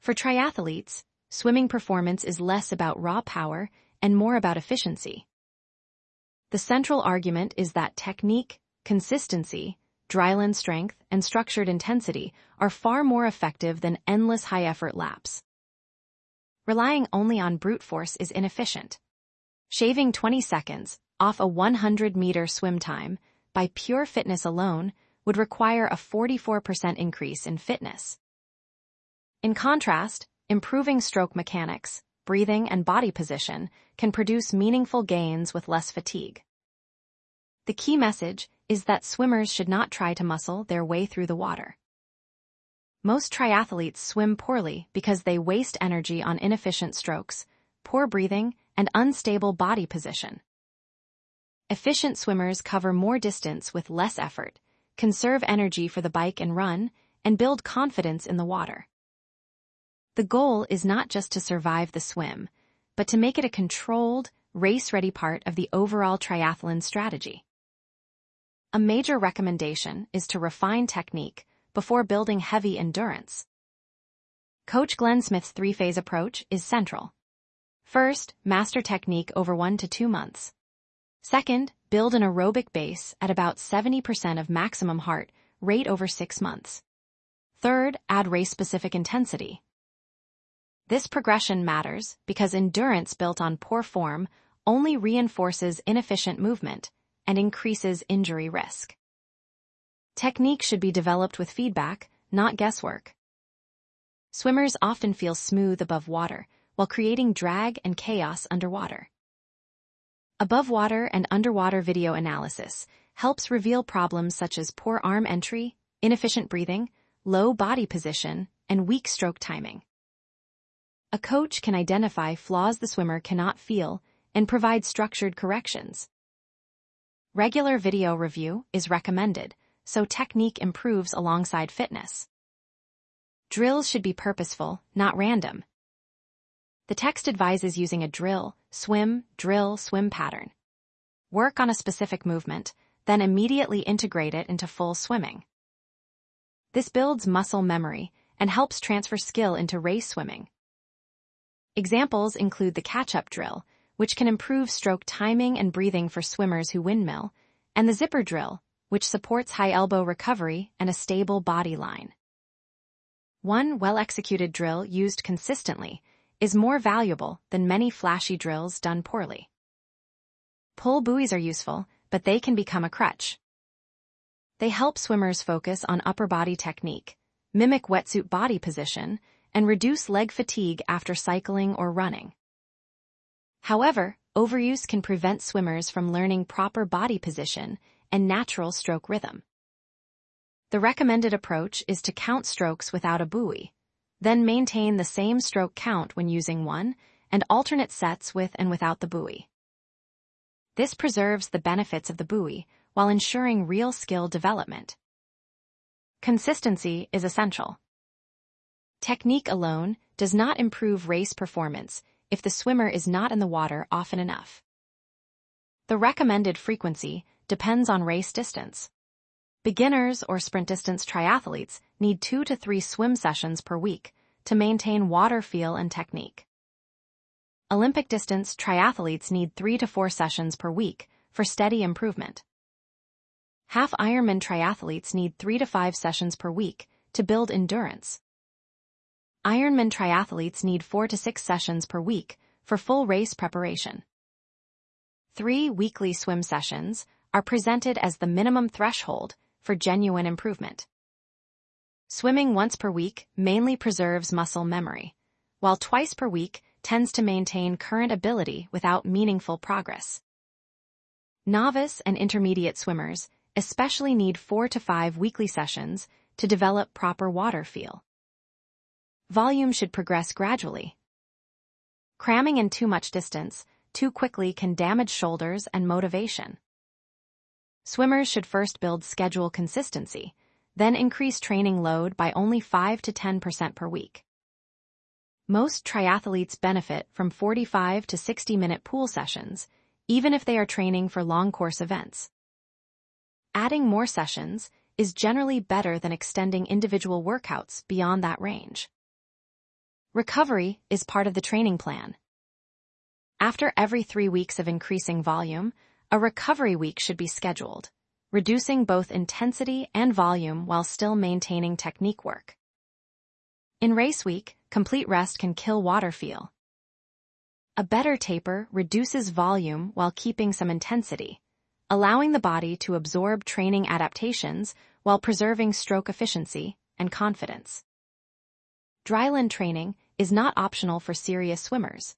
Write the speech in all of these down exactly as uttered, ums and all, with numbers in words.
For triathletes, swimming performance is less about raw power and more about efficiency. The central argument is that technique, consistency, dryland strength, and structured intensity are far more effective than endless high-effort laps. Relying only on brute force is inefficient. Shaving twenty seconds off a one hundred meter swim time by pure fitness alone would require a forty-four percent increase in fitness. In contrast, improving stroke mechanics, breathing, and body position can produce meaningful gains with less fatigue. The key message is that swimmers should not try to muscle their way through the water. Most triathletes swim poorly because they waste energy on inefficient strokes, poor breathing, and unstable body position. Efficient swimmers cover more distance with less effort, conserve energy for the bike and run, and build confidence in the water. The goal is not just to survive the swim, but to make it a controlled, race-ready part of the overall triathlon strategy. A major recommendation is to refine technique before building heavy endurance. Coach Glenn Smith's three-phase approach is central. First, master technique over one to two months. Second, build an aerobic base at about seventy percent of maximum heart rate over six months. Third, add race-specific intensity. This progression matters because endurance built on poor form only reinforces inefficient movement and increases injury risk. Technique should be developed with feedback, not guesswork. Swimmers often feel smooth above water while creating drag and chaos underwater. Above water and underwater video analysis helps reveal problems such as poor arm entry, inefficient breathing, low body position, and weak stroke timing. A coach can identify flaws the swimmer cannot feel and provide structured corrections. Regular video review is recommended, so technique improves alongside fitness. Drills should be purposeful, not random. The text advises using a drill, swim, drill, swim pattern. Work on a specific movement, then immediately integrate it into full swimming. This builds muscle memory and helps transfer skill into race swimming. Examples include the catch-up drill, which can improve stroke timing and breathing for swimmers who windmill, and the zipper drill, which supports high elbow recovery and a stable body line. One well-executed drill used consistently is more valuable than many flashy drills done poorly. Pull buoys are useful, but they can become a crutch. They help swimmers focus on upper body technique, mimic wetsuit body position, and reduce leg fatigue after cycling or running. However, overuse can prevent swimmers from learning proper body position and natural stroke rhythm. The recommended approach is to count strokes without a buoy, then maintain the same stroke count when using one, and alternate sets with and without the buoy. This preserves the benefits of the buoy while ensuring real skill development. Consistency is essential. Technique alone does not improve race performance if the swimmer is not in the water often enough. The recommended frequency depends on race distance. Beginners or sprint distance triathletes need two to three swim sessions per week to maintain water feel and technique. Olympic distance triathletes need three to four sessions per week for steady improvement. Half Ironman triathletes need three to five sessions per week to build endurance. Ironman triathletes need four to six sessions per week for full race preparation. Three weekly swim sessions are presented as the minimum threshold for genuine improvement. Swimming once per week mainly preserves muscle memory, while twice per week tends to maintain current ability without meaningful progress. Novice and intermediate swimmers especially need four to five weekly sessions to develop proper water feel. Volume should progress gradually. Cramming in too much distance too quickly can damage shoulders and motivation. Swimmers should first build schedule consistency, then increase training load by only five to ten percent per week. Most triathletes benefit from forty-five to sixty minute pool sessions, even if they are training for long course events. Adding more sessions is generally better than extending individual workouts beyond that range. Recovery is part of the training plan. After every three weeks of increasing volume, a recovery week should be scheduled, reducing both intensity and volume while still maintaining technique work. In race week, complete rest can kill water feel. A better taper reduces volume while keeping some intensity, allowing the body to absorb training adaptations while preserving stroke efficiency and confidence. Dryland training is not optional for serious swimmers.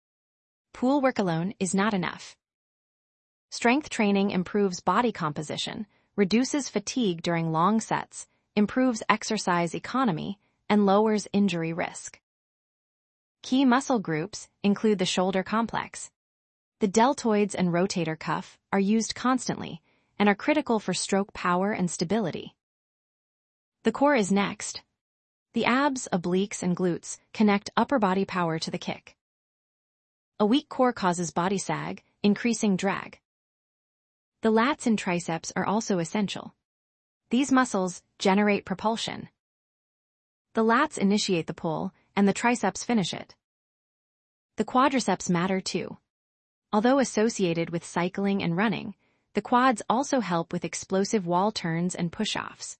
Pool work alone is not enough. Strength training improves body composition, reduces fatigue during long sets, improves exercise economy, and lowers injury risk. Key muscle groups include the shoulder complex. The deltoids and rotator cuff are used constantly and are critical for stroke power and stability. The core is next. The abs, obliques, and glutes connect upper body power to the kick. A weak core causes body sag, increasing drag. The lats and triceps are also essential. These muscles generate propulsion. The lats initiate the pull, and the triceps finish it. The quadriceps matter too. Although associated with cycling and running, the quads also help with explosive wall turns and push-offs.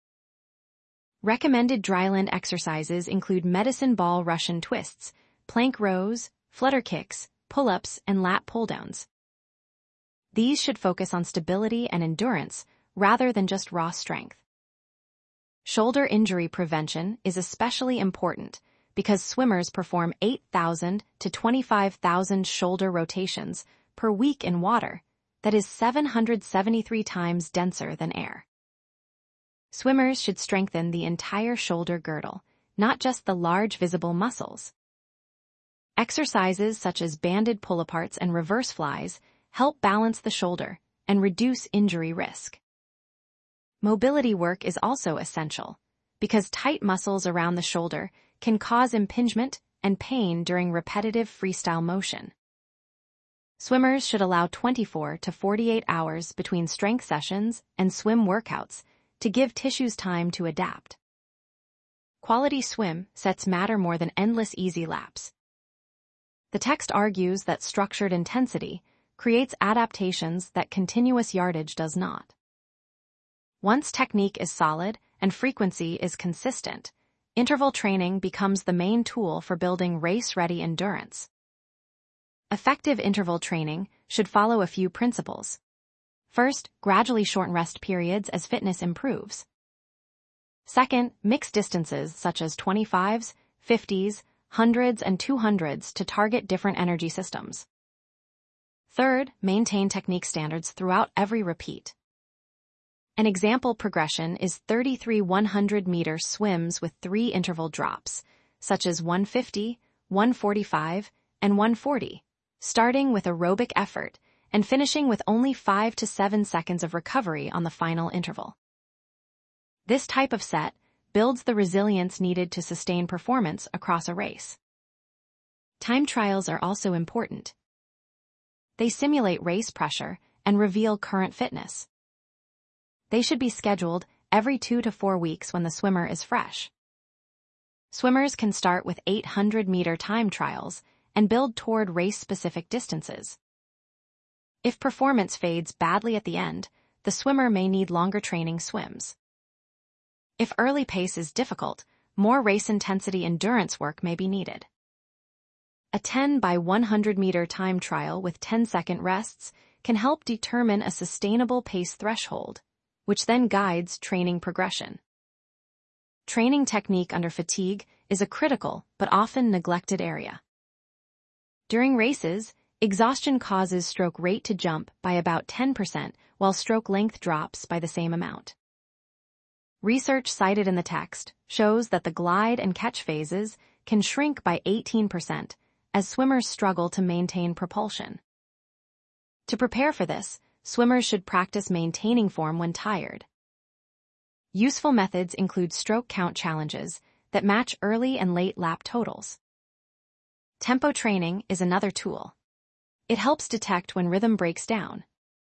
Recommended dryland exercises include medicine ball Russian twists, plank rows, flutter kicks, pull-ups, and lat pull-downs. These should focus on stability and endurance rather than just raw strength. Shoulder injury prevention is especially important because swimmers perform eight thousand to twenty-five thousand shoulder rotations per week in water, that is seven hundred seventy-three times denser than air. Swimmers should strengthen the entire shoulder girdle, not just the large visible muscles. Exercises such as banded pull-aparts and reverse flies help balance the shoulder and reduce injury risk. Mobility work is also essential, because tight muscles around the shoulder can cause impingement and pain during repetitive freestyle motion. Swimmers should allow twenty-four to forty-eight hours between strength sessions and swim workouts to give tissues time to adapt. Quality swim sets matter more than endless easy laps. The text argues that structured intensity creates adaptations that continuous yardage does not. Once technique is solid and frequency is consistent, interval training becomes the main tool for building race-ready endurance. Effective interval training should follow a few principles. First, gradually shorten rest periods as fitness improves. Second, mix distances such as twenty-fives, fifties, hundreds, and two hundreds to target different energy systems. Third, maintain technique standards throughout every repeat. An example progression is thirty-three one hundred meter swims with three interval drops, such as one fifty, one forty-five, and one forty, starting with aerobic effort and finishing with only five to seven seconds of recovery on the final interval. This type of set builds the resilience needed to sustain performance across a race. Time trials are also important. They simulate race pressure and reveal current fitness. They should be scheduled every two to four weeks when the swimmer is fresh. Swimmers can start with eight hundred meter time trials and build toward race-specific distances. If performance fades badly at the end, the swimmer may need longer training swims. If early pace is difficult, more race-intensity endurance work may be needed. A ten by one hundred meter time trial with ten second rests can help determine a sustainable pace threshold, which then guides training progression. Training technique under fatigue is a critical but often neglected area. During races, exhaustion causes stroke rate to jump by about ten percent while stroke length drops by the same amount. Research cited in the text shows that the glide and catch phases can shrink by eighteen percent as swimmers struggle to maintain propulsion. To prepare for this, swimmers should practice maintaining form when tired. Useful methods include stroke count challenges that match early and late lap totals. Tempo training is another tool. It helps detect when rhythm breaks down.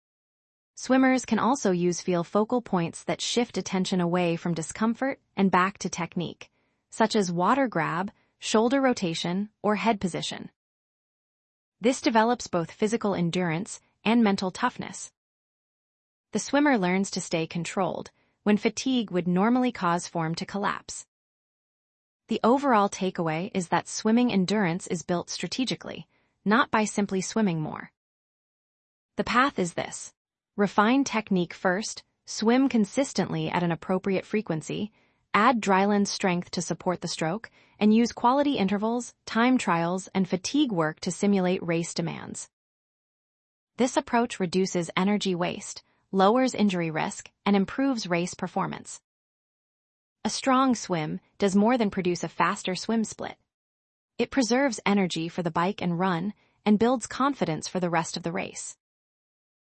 Swimmers can also use feel focal points that shift attention away from discomfort and back to technique, such as water grab, shoulder rotation, or head position. This develops both physical endurance and mental toughness. The swimmer learns to stay controlled when fatigue would normally cause form to collapse. The overall takeaway is that swimming endurance is built strategically, not by simply swimming more. The path is this: refine technique first, swim consistently at an appropriate frequency, add dryland strength to support the stroke, and use quality intervals, time trials, and fatigue work to simulate race demands. This approach reduces energy waste, lowers injury risk, and improves race performance. A strong swim does more than produce a faster swim split. It preserves energy for the bike and run, and builds confidence for the rest of the race.